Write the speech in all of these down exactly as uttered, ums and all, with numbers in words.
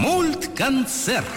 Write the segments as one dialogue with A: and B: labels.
A: Мультконцерт.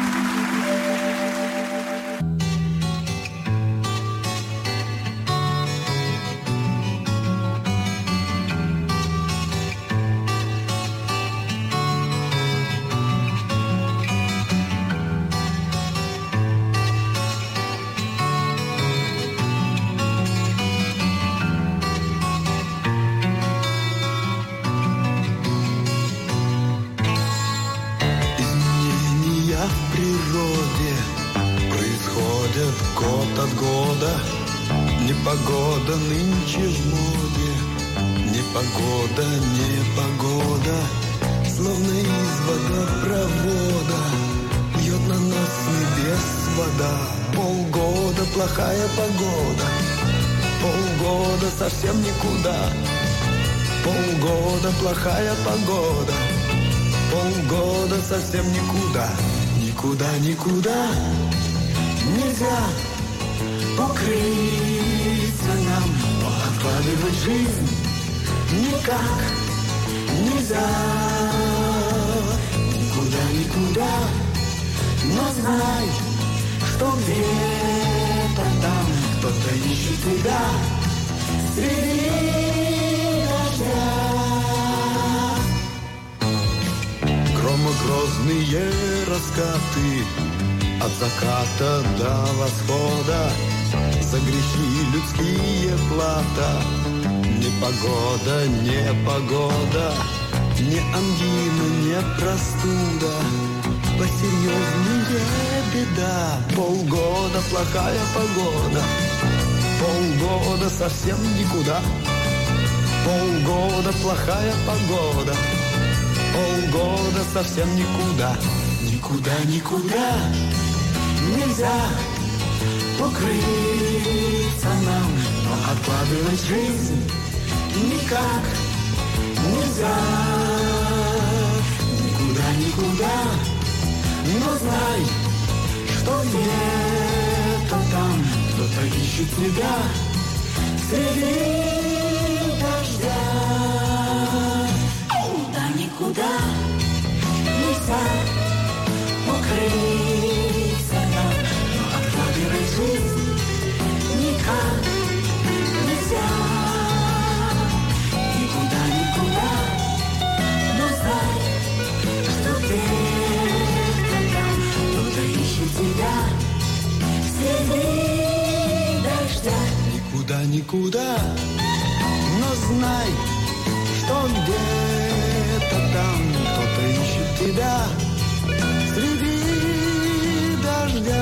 B: Непогода нынче в моде, непогода, непогода, словно из водопровода льет на нас с небес вода. Полгода плохая погода, полгода совсем никуда. Полгода плохая погода, полгода совсем никуда. Никуда, никуда нельзя укрыться нам, но откладывать жизнь никак нельзя. Никуда, никуда, но знай, что где-то там кто-то ищет тебя среди дождя. Громогрозные раскаты от заката до восхода, за грехи людские плата. Непогода, непогода, не ангина, не простуда, посерьезнее беда. Полгода плохая погода, полгода совсем никуда. Полгода плохая погода, полгода совсем никуда. Никуда, никуда нельзя укрыться нам, но откладывать жизнь никак нельзя. Никуда, никуда, но знай, что где-то там кто-то ищет тебя среди дождя. Никуда, никуда нельзя укрыться нам, но откладывать жизнь никак нельзя. Никуда, никуда, но знай, что где-то там кто-то ищет тебя среди дождя. Никуда, никуда, но знай, что где-то там кто-то ищет тебя среди дождя.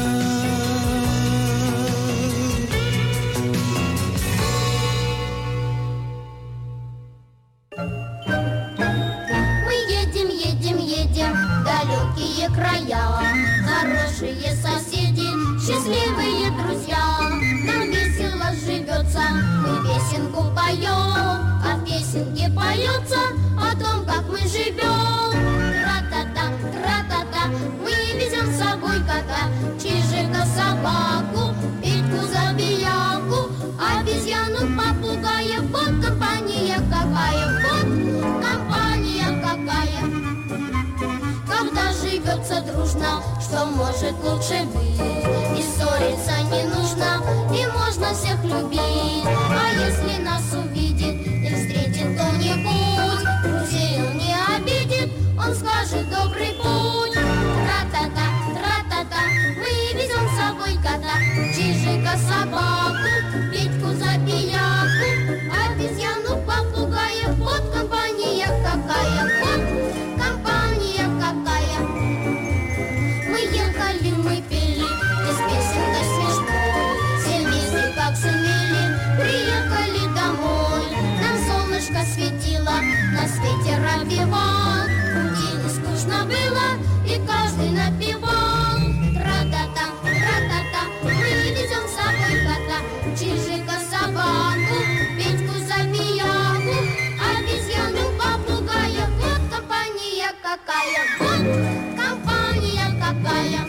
C: Мы едем, едем, едем в далекие края. Хорошие соседи, счастливые друзья. Нам весело живется, мы песенку поем. А в песенке поется о том, как мы живем. Тра-та-та, тра-та-та, мы везем с собой кота, чижика, собаку, Петьку, забияку, обезьяну, попугая. Вот компания какая, вот компания какая. Когда живется дружно, что может лучше быть? И ссориться не нужно, и можно всех любить. А если нас увидит и встретит кто-нибудь, друзей он не обидит, он скажет добрый путь. Тра-та-та, тра-та-та, мы везем с собой кота, чижика, собаку, Петьку, забияку, обезьяну, попугая. Вот компания какая, вот компания какая. Мы ехали, мы пели, из песенкой смешной, все вместе как сумели, приехали домой. Нам солнышко светило, на свете ропевал, пути не скучно было, и каждый напевал. Тра-та-та, тра-та-та, мы везем с собой кота, чижика, собаку, Петьку, забияку, обезьяну, попугая. Вот компания какая, вот компания какая.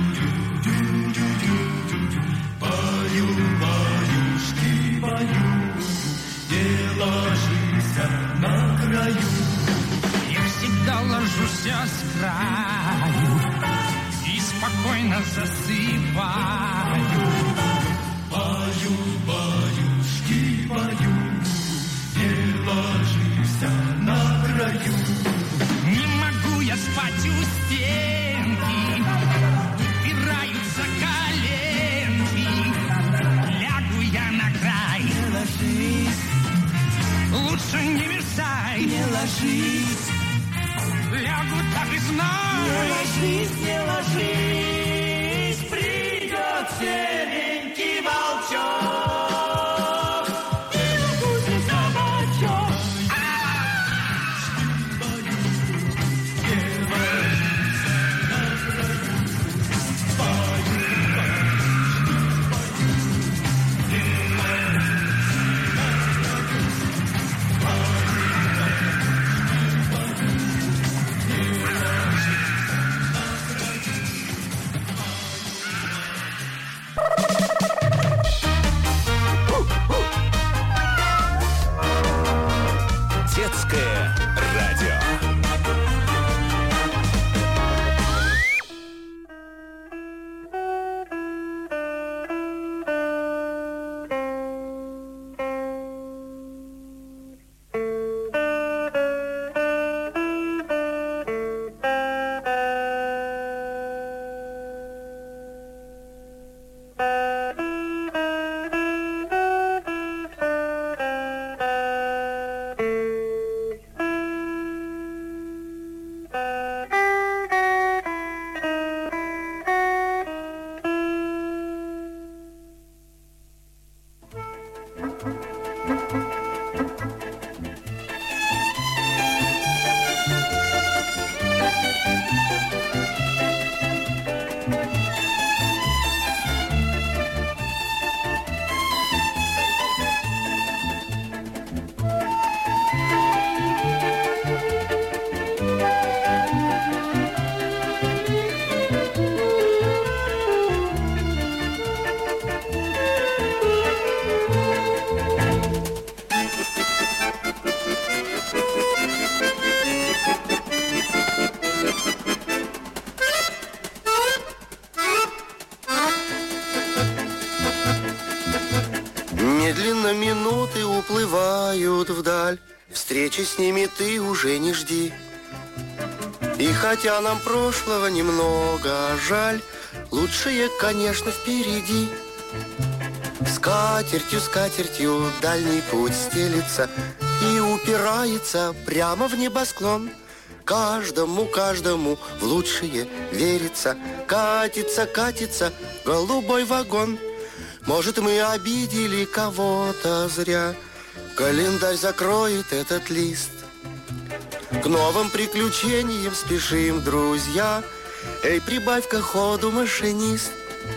B: Баю, баюшки, баю.
A: с краю и спокойно засыпаю. Баю, баюшки, баю, не ложись на краю. Не могу я спать у стенки, упираются коленки. Лягу я на край. Не ложись, лучше не мешай. Не ложись, лягу так и знай. Не ложись, не ложись, придет серенький волчок и укусит за бочок.
D: Детское радио.
E: Медленно минуты уплывают вдаль, встречи с ними ты уже не жди. И хотя нам прошлого немного жаль, лучшее, конечно, впереди. Скатертью, скатертью дальний путь стелится и упирается прямо в небосклон. Каждому, каждому в лучшее верится. Катится, катится голубой вагон. Может, мы обидели кого-то зря. Календарь закроет этот лист. К новым приключениям спешим, друзья. Эй, прибавь-ка ходу, машинист.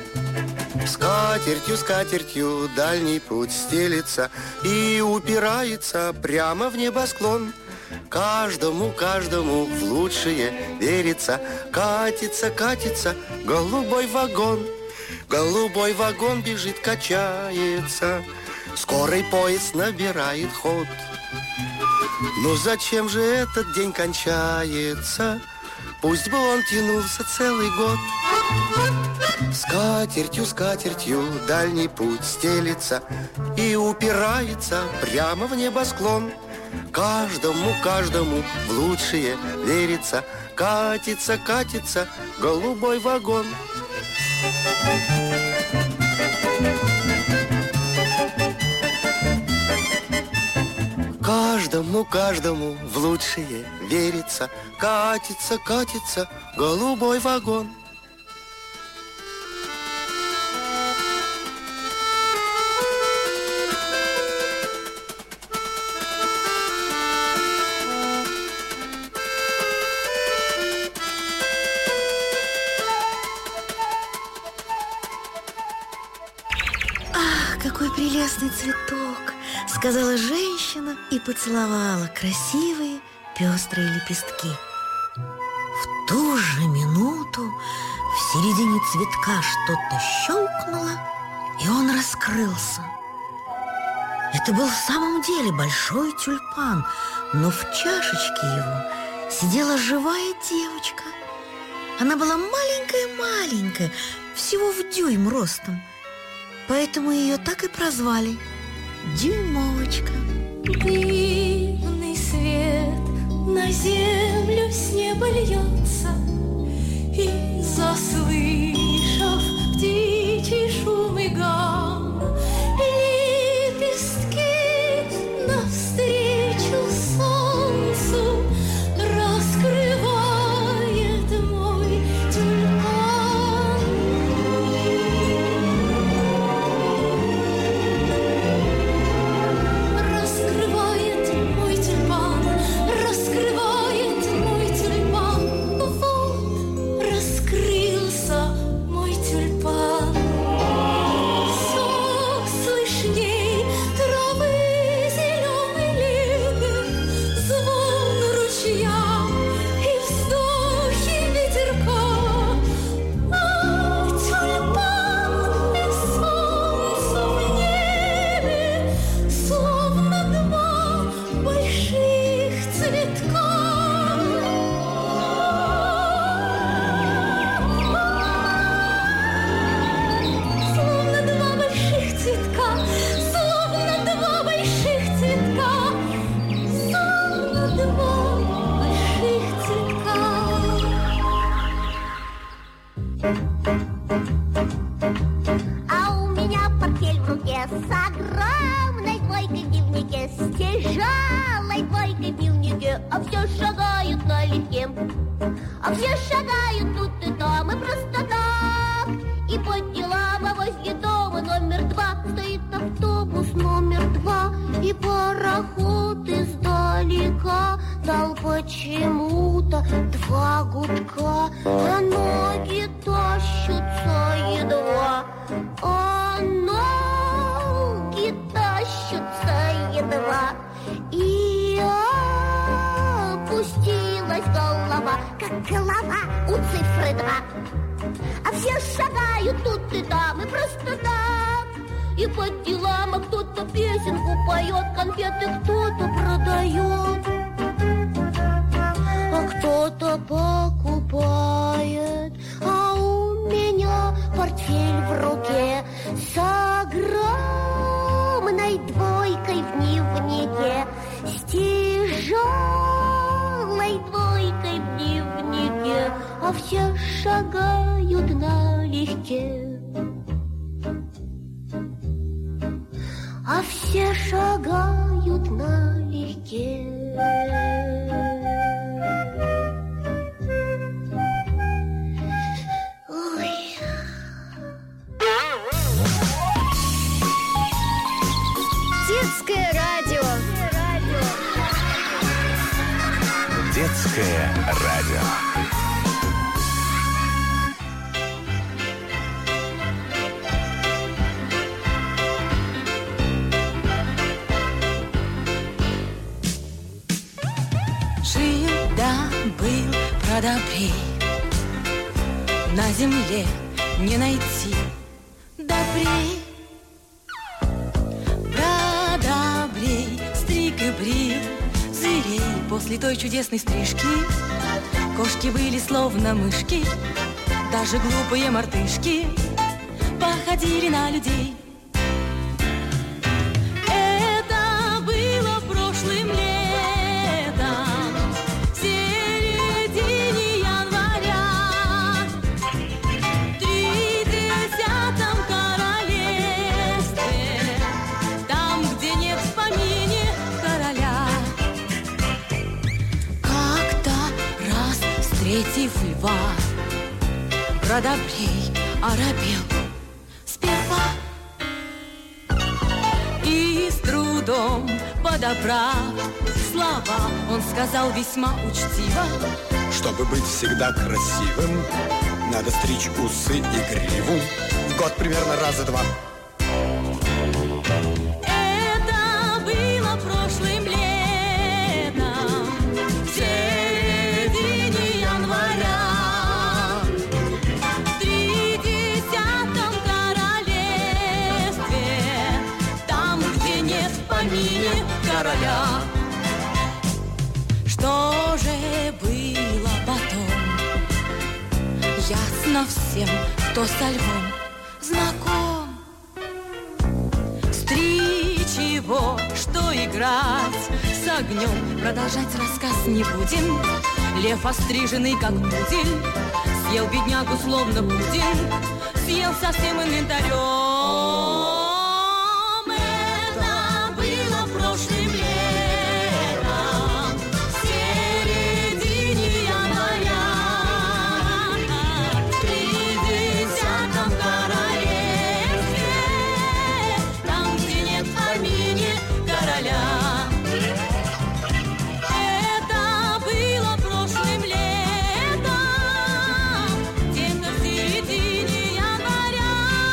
E: Скатертью, скатертью дальний путь стелится и упирается прямо в небосклон. Каждому, каждому в лучшее верится. Катится, катится голубой вагон. Голубой вагон бежит, качается. Скорый поезд набирает ход. Но зачем же этот день кончается? Пусть бы он тянулся целый год. Скатертью, скатертью дальний путь стелится и упирается прямо в небосклон. Каждому, каждому в лучшее верится. Катится, катится голубой вагон. Каждому, каждому в лучшее верится. Катится, катится голубой вагон.
F: Какой прелестный цветок, сказала женщина и поцеловала красивые пестрые лепестки. В ту же минуту в середине цветка что-то щелкнуло, и он раскрылся. Это был в самом деле большой тюльпан, но в чашечке его сидела живая девочка. Она была маленькая-маленькая, всего в дюйм ростом. Поэтому ее так и прозвали Дюймовочка.
B: Дивный свет на землю с неба льется, и, заслышав птичий шум и гам, лепестки навстречу солнцу раскрывает мой тюльпан. Раскрывает мой тюльпан, раскрывает мой тюльпан. Вот раскрылся мой тюльпан. Сок слышней травы зеленый лепет, звон ручья и вздохи ветерка. А тюльпан и солнце в небе, словно два больших цветка. Словно два больших цветка, словно два больших цветка, словно два больших цветка.
C: А у меня портфель в руке с огромной двойкой в дневнике, с тяжелой двойкой в дневнике, а все шагают налегке, а все шагают тут и там, и просто так. И по делам, а возле дома номер два стоит автобус номер два, и пароход издалека дал почему-то два гудка, а ноги тащутся едва, а ноги тащутся едва, и опустилась голова, как голова у цифры два. А все шагают тут и там, и просто так. И по делам, а кто-то песенку поет, конфеты кто-то продает, а кто-то покупает. А у меня портфель в руке с огромной двойкой в дневнике, с тяжелой двойкой в дневнике, а все шагают налегке, а все шагают налегке. Ой.
G: Детское радио.
D: Детское радио.
B: Жил-да-был продобрей, на земле не найти добрей. Продобрей стриг и брил зверей. После той чудесной стрижки кошки были словно мышки, даже глупые мартышки походили на людей. Это было прошлым летом, в середине января, в тридцатом королевстве, там, где нет в помине короля. Как-то раз, встретив льва, продобрей оробел сперва и с трудом подобрав слова, он сказал весьма учтиво:
H: чтобы быть всегда красивым, надо стричь усы и гриву в год примерно раза два.
B: Это было прошлым летом, в середине января, в тридцатом королевстве, там, где нет в помине короля. Что что же было потом? Ясно всем, кто со львом знаком. Стричь его, что играть с огнем, продолжать рассказ не будем. Лев, остриженный как пудель, съел беднягу словно пудинг, съел со всем инвентарем. Это было прошлым летом, в середине января, при десятом королевстве, там, где нет в помине короля. Это было прошлым летом, где-то в середине января.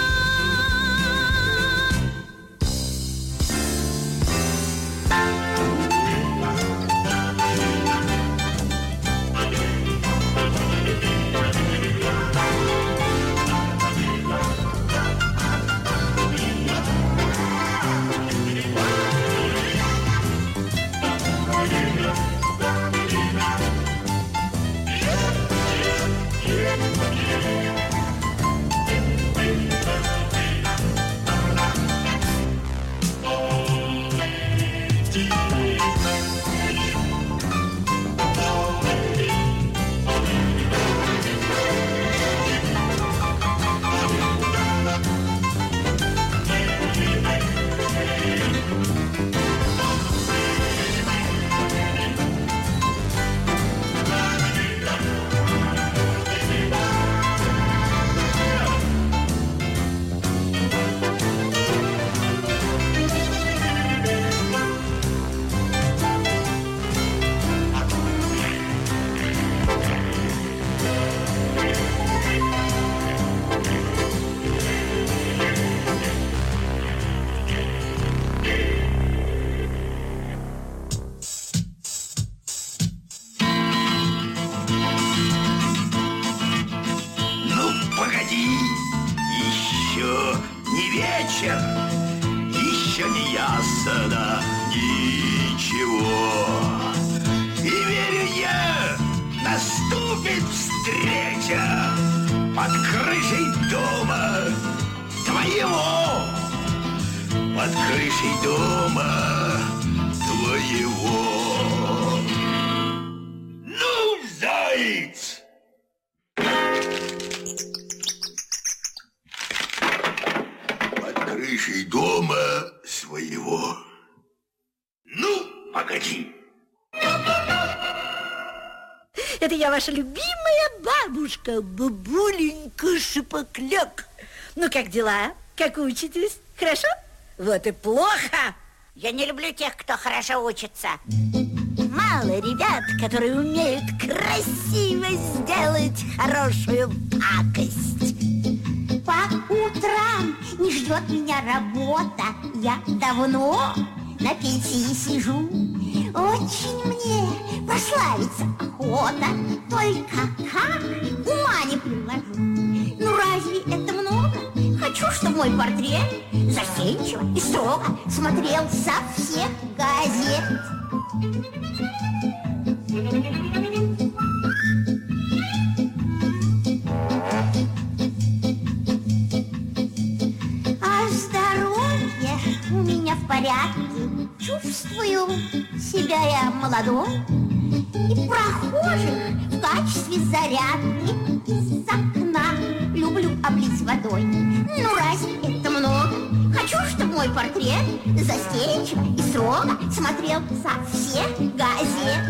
A: Ну, погоди, еще не вечер, еще не ясно ничего. И верю я, наступит встреча под крышей дома твоего, под крышей дома твоего. Ну, заяц! Под крышей дома своего. Ну, погоди.
I: Это я, ваша любимая бабушка, бабуленька Шипокляк. Ну, как дела? Как учитесь? Хорошо? Вот и плохо.
C: Я не люблю тех, кто хорошо учится. Мало ребят, которые умеют красиво сделать хорошую пакость. По утрам не ждет меня работа. Я давно на пенсии сижу. Очень мне прославиться охота. Только как ума не приложу. Ну разве это много? Хочу, чтобы мой портрет застенчиво и строго смотрел со всех газет. А здоровье у меня в порядке. Чувствую себя я молодой. И прохожих в качестве зарядки из окна люблю облить водой. Ну разве это много? Хочу, чтобы мой портрет застенчиво и строго смотрел со всех газет.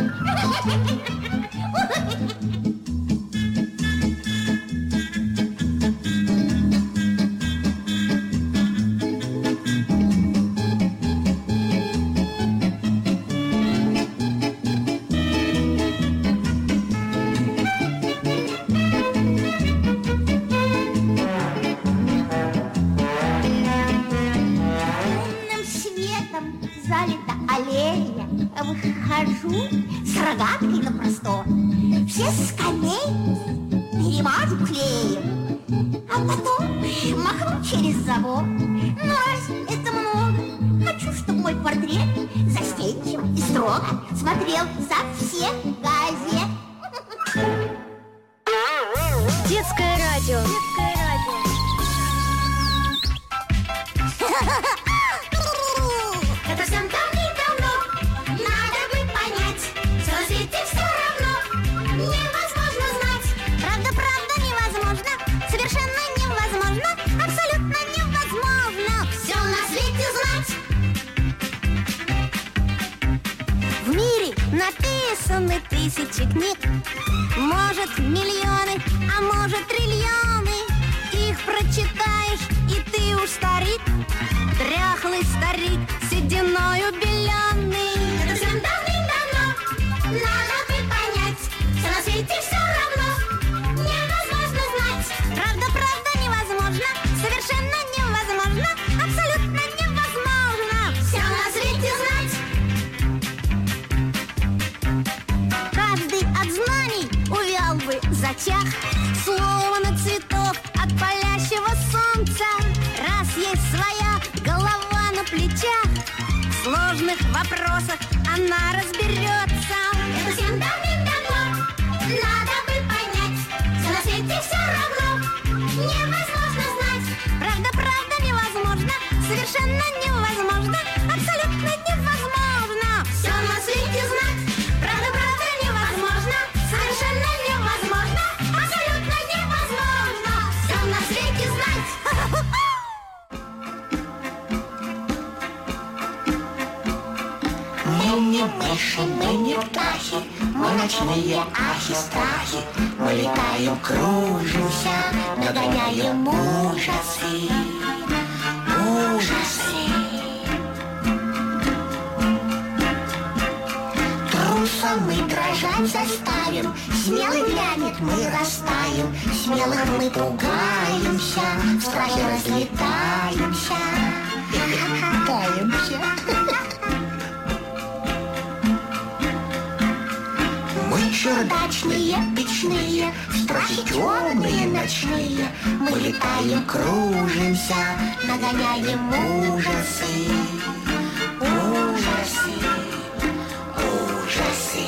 C: Залита аллея, выхожу с рогаткой на простор. Все скамейки перемажу клеем, а потом махну через забор. Но разве это много? хочу, чтобы мой портрет застенчиво и строго смотрел со всех газет.
G: Детское радио. Детское радио.
C: Это всем давным-давно надо бы понять, что на свете все равно невозможно знать.
G: Правда, правда, невозможно. Совершенно невозможно. Абсолютно невозможно.
C: Все на свете знать.
G: В мире написаны тысячи книг. Может, миллионы, а может, триллионы. Их прочитаешь, и ты уж старик. Дряхлый старик, сединою беленый.
C: Это всем давным-давно надо бы понять, что на свете все равно невозможно знать.
G: Правда, правда, невозможно. Совершенно невозможно. Абсолютно невозможно.
C: Все на свете знать.
G: Каждый от знаний увял бы, зачах, словно цветок от палящего солнца. Раз есть своя голова на плечах, в сложных вопросах она разберется.
C: Это всем давным-давно надо бы понять, что на свете все равно невозможно знать.
G: Правда, правда, невозможно. Совершенно невозможно. Абсолютно невозможно.
C: Все на свете знать.
G: Правда, правда, невозможно.
C: Совершенно невозможно. Абсолютно невозможно. Все на свете знать.
J: Мы не мыши, мы не птахи, мы ночные ахи-страхи. Мы летаем, кружимся, нагоняем ужасы, ужасы. Трусом мы дрожать заставим, смелый глянет, мы растаем. Смелых мы пугаемся, в страхе разлетаемся, таемся. Мы чердачные, печные, страхи темные, ночные. Мы летаем, кружимся, нагоняем ужасы, ужасы, ужасы,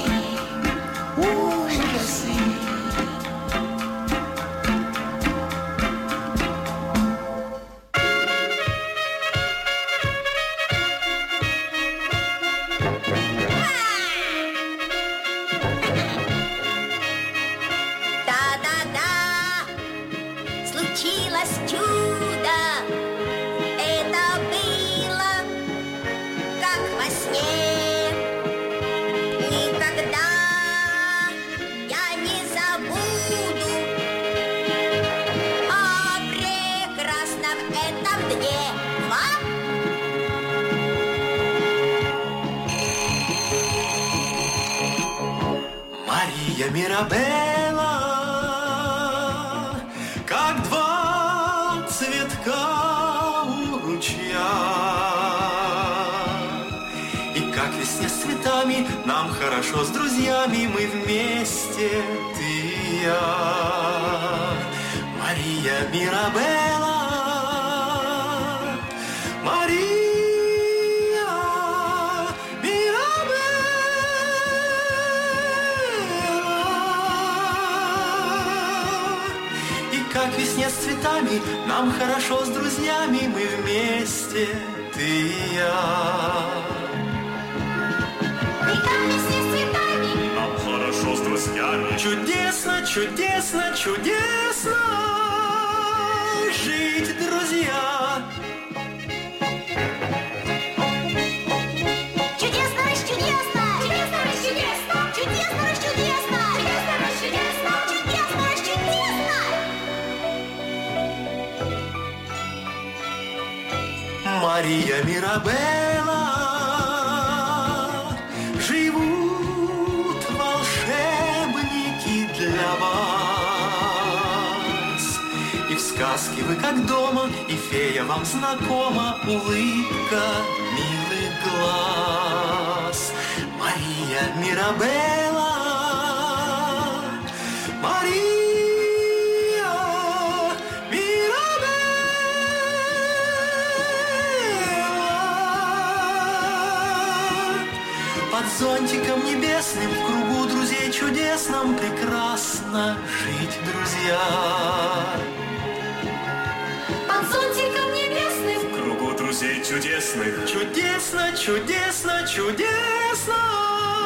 J: ужасы.
G: Случилось чудо, это было, как во сне. Никогда я не забуду о прекрасном этом дне. Вам?
K: Мария Мирабелла, как два цветка у ручья. И как весне с цветами нам хорошо с друзьями, мы вместе, ты и я. Мария Мирабелла, Мария Мирабелла. И как весне с цветами нам хорошо с друзьями, мы вместе, ты и я.
C: И как весне с цветами
K: Нам хорошо с друзьями. Чудесно, чудесно, чудесно жить, друзья.
C: чудесно, раз чудесно, чудесно, раз чудесно, чудесно, раз чудесно, чудесно, раз чудесно, чудесно, раз чудесно.
K: Мария Мирабелла, живут волшебники для вас. И в сказке вы как дома, и фея вам знакома, улыбка милых глаз. Мария Мирабелла, Мария Мирабелла. Под зонтиком небесным, в кругу друзей чудесном прекрасно жить, друзья.
B: Под зонтиком небесным,
K: В кругу друзей чудесных чудесно, чудесно, чудесно.